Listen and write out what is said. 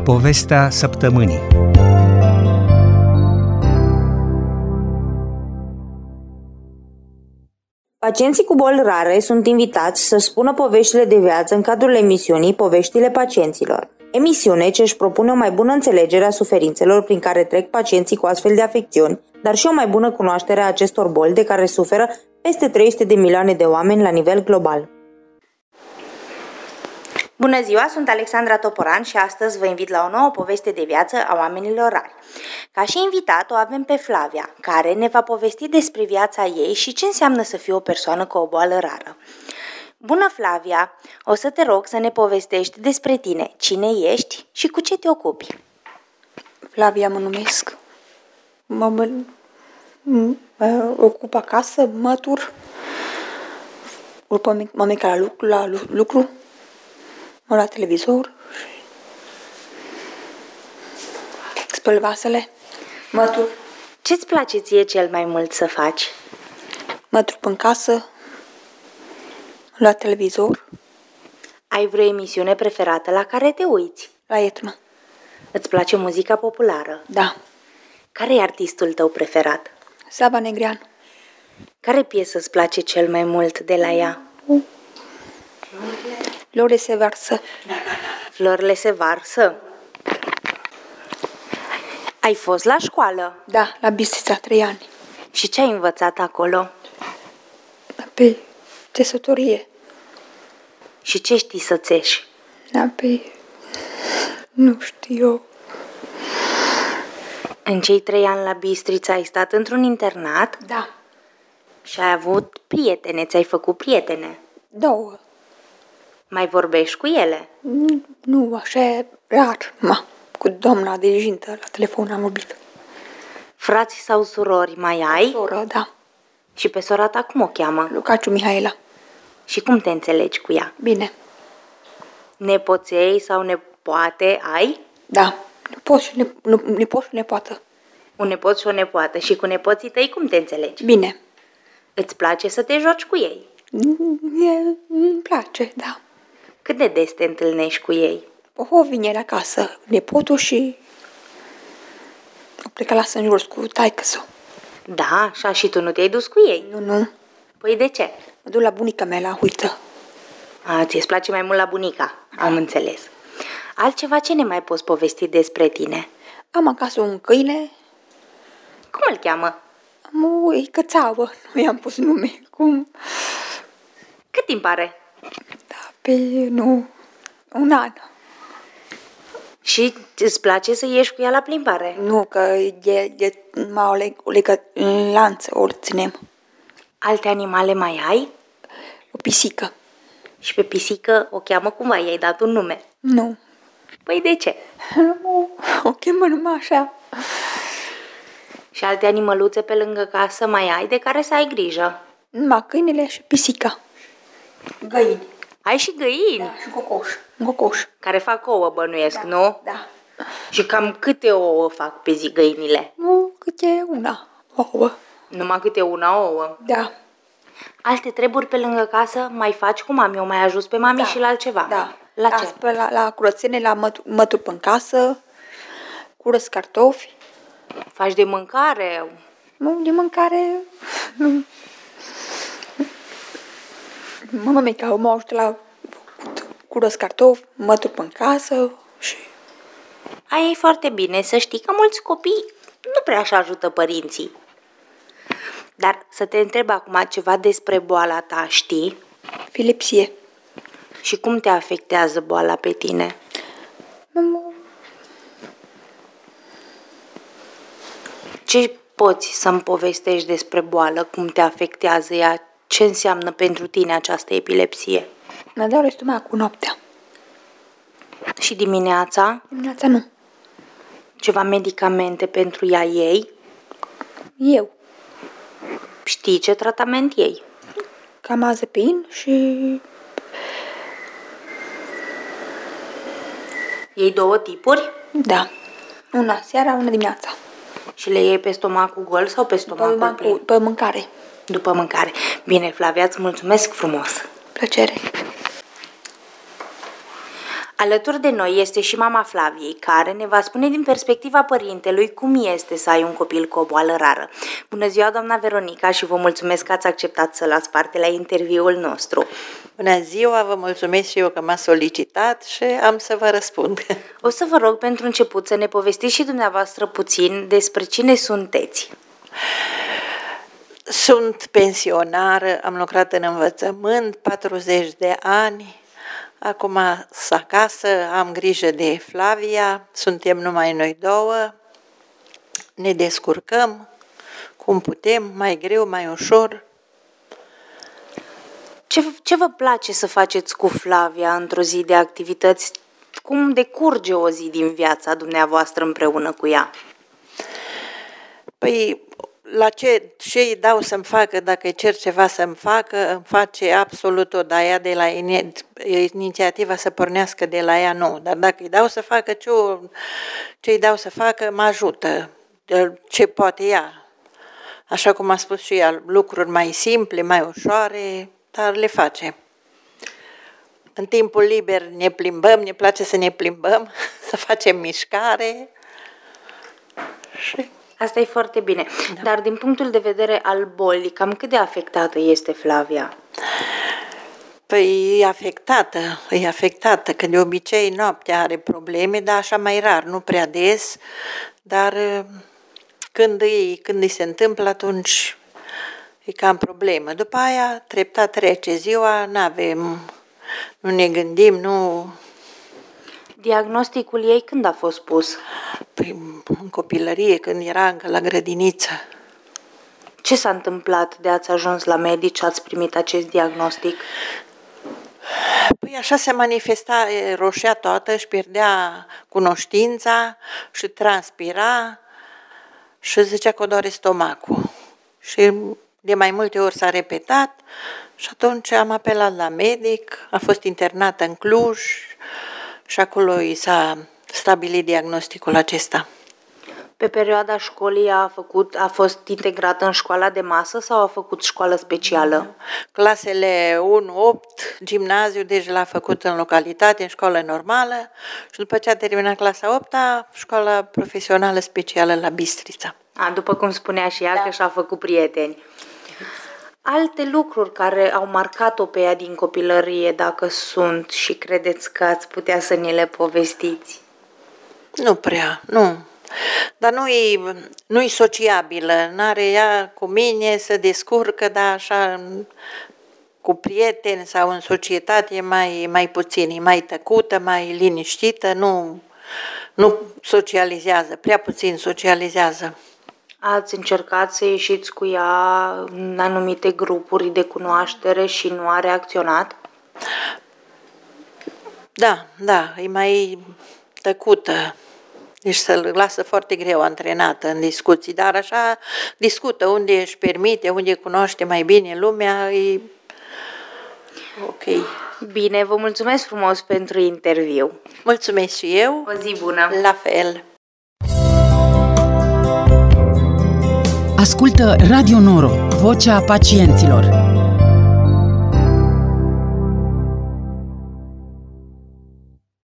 Povestea săptămânii. Pacienții cu boli rare sunt invitați să spună poveștile de viață în cadrul emisiunii Poveștile pacienților. Emisiune ce își propune o mai bună înțelegere a suferințelor prin care trec pacienții cu astfel de afecțiuni, dar și o mai bună cunoaștere a acestor boli de care suferă peste 300 de milioane de oameni la nivel global. Bună ziua, sunt Alexandra Toporan și astăzi vă invit la o nouă poveste de viață a oamenilor rari. Ca și invitat o avem pe Flavia, care ne va povesti despre viața ei și ce înseamnă să fii o persoană cu o boală rară. Bună, Flavia! O să te rog să ne povestești despre tine, cine ești și cu ce te ocupi. Flavia mă numesc. Mă ocup acasă, mătur. După mă merg la lucru, mă la televizor, spăl vasele, mătur. Ce-ți place ție cel mai mult să faci? Mătur în casă, la televizor. Ai vreo emisiune preferată la care te uiți? La Etna. Îți place muzica populară? Da. Care e artistul tău preferat? Saba Negreanu. Care piesă îți place cel mai mult de la ea? Florile se varsă. Florile se varsă? Ai fost la școală? Da, la Bistrița, 3 ani. Și ce ai învățat acolo? Pe țesătorie. Și ce știi să țeși? Da, nu știu eu. În cei 3 ani la Bistrița ai stat într-un internat? Da. Și ai avut prietene, ți-ai făcut prietene? 2. Mai vorbești cu ele? Nu, așa rar, cu doamna dirigintă la telefon am vorbit. Frați sau surori mai ai? Soră, da. Și pe sora ta cum o cheamă? Lucaciu Mihaela. Și cum te înțelegi cu ea? Bine. Nepoței sau nepoate ai? Da, nepot și nepoată. Un nepot și o nepoată. Și cu nepoții tăi cum te înțelegi? Bine. Îți place să te joci cu ei? Îmi place, da. Cât de des te întâlnești cu ei? O vine la casă nepotul și o pleca la St. George cu taică-s-o. Da, așa și tu nu te-ai dus cu ei? Nu. Păi de ce? Mă duc la bunica mea la Huită. Ți-ți place mai mult la bunica, am înțeles. Altceva ce ne mai poți povesti despre tine? Am acasă un câine. Cum îl cheamă? E cățavă, nu i-am pus nume. Cum? Cât timp are? Da, un an. Și îți place să ieși cu ea la plimbare? Nu, că o legă în lanță, o ținem. Alte animale mai ai? O pisică. Și pe pisică o cheamă cumva, i-ai dat un nume? Nu. Păi de ce? Nu, o chemă numai așa. Și alte animăluțe pe lângă casă mai ai de care să ai grijă? Numai câinele și pisica. Găini. Ai și găini? Da, și cocoș. Care fac ouă, bănuiesc, nu? Da. Și cam câte ouă fac pe zi găinile? Nu, câte una ouă. Numai câte una ouă? Da. Alte treburi pe lângă casă mai faci cu mami? O mai ajuți pe mami și la altceva? Da. La ce? La curățenie, la mături în casă, curăț cartofi. Faci de mâncare? Nu, de mâncare, nu. Mama mea mă ajută la curăț cartofi, mături în casă și... Aia e foarte bine, să știi că mulți copii nu prea așa ajută părinții. Dar să te întreb acum ceva despre boala ta, știi? Epilepsie. Și cum te afectează boala pe tine? Ce poți să-mi povestești despre boală? Cum te afectează ea? Ce înseamnă pentru tine această epilepsie? Mă doare stomacul noaptea. Și dimineața? Dimineața nu. Ceva medicamente pentru ea ei? Eu. Știi ce tratament iei? Camazepin și... Iei 2 tipuri? Da. Una seara, una dimineața. Și le iei pe stomacul gol sau pe stomacul plin? Pe mâncare. După mâncare. Bine, Flavia, îți mulțumesc frumos. Plăcere. Alături de noi este și mama Flaviei, care ne va spune din perspectiva părintelui cum este să ai un copil cu o boală rară. Bună ziua, doamna Veronica, și vă mulțumesc că ați acceptat să luați parte la interviul nostru. Bună ziua, vă mulțumesc și eu că m-ați solicitat și am să vă răspund. O să vă rog pentru început să ne povestiți și dumneavoastră puțin despre cine sunteți. Sunt pensionară, am lucrat în învățământ 40 de ani. Acum sunt acasă, am grijă de Flavia, suntem numai noi două, ne descurcăm cum putem, mai greu, mai ușor. Ce vă place să faceți cu Flavia într-o zi de activități? Cum decurge o zi din viața dumneavoastră împreună cu ea? Păi, la ce îi dau să-mi facă, dacă îi cer ceva să-mi facă, îmi face absolut tot, dar ea de la inițiativa să pornească de la ea, nu. Dar dacă îi dau să facă ce îi dau să facă, mă ajută, ce poate ea. Așa cum a spus și ea, lucruri mai simple, mai ușoare, dar le face. În timpul liber ne plimbăm, ne place să ne plimbăm, să facem mișcare și... Asta e foarte bine. Da. Dar din punctul de vedere al bolii, cam cât de afectată este Flavia? Păi e afectată, că de obicei noaptea are probleme, dar așa mai rar, nu prea des, dar când îi se întâmplă, atunci e cam problemă. După aia, treptat trece ziua, nu ne gândim, nu... Diagnosticul ei când a fost pus? Păi, în copilărie, când era încă la grădiniță. Ce s-a întâmplat de ați ajuns la medici, ați primit acest diagnostic? Păi așa se manifesta, roșea toată, își pierdea cunoștința și transpira și zicea că o doare stomacul. Și de mai multe ori s-a repetat și atunci am apelat la medic, a fost internată în Cluj și acolo i s-a stabilit diagnosticul acesta. Pe perioada școlii a fost integrată în școala de masă sau a făcut școală specială? Clasele 1-8, gimnaziu, deci l-a făcut în localitate, în școală normală și după ce a terminat clasa 8-a, școala profesională specială la Bistrița. După cum spunea și ea, că și-a făcut prieteni. Alte lucruri care au marcat-o pe ea din copilărie, dacă sunt și credeți că ați putea să ne le povestiți? Nu prea, nu. Dar nu-i sociabilă, n-are ea cu mine, se descurcă, dar așa cu prieteni sau în societate e mai puțin, e mai tăcută, mai liniștită, nu socializează, prea puțin socializează. Ați încercat să ieșiți cu ea în anumite grupuri de cunoaștere și nu a reacționat? Da, e mai tăcută. Deci să-l lasă foarte greu antrenată în discuții, dar așa discută unde își permite, unde cunoaște mai bine lumea, e ok. Bine, vă mulțumesc frumos pentru interviu. Mulțumesc și eu. O zi bună. La fel. Ascultă Radio Noro, vocea pacienților.